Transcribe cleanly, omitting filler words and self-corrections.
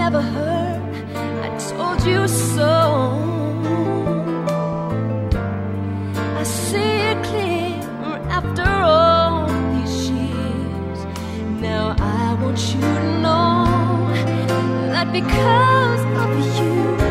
never heard I told you so. I see it clear after all these years. Now I want you to know that because of you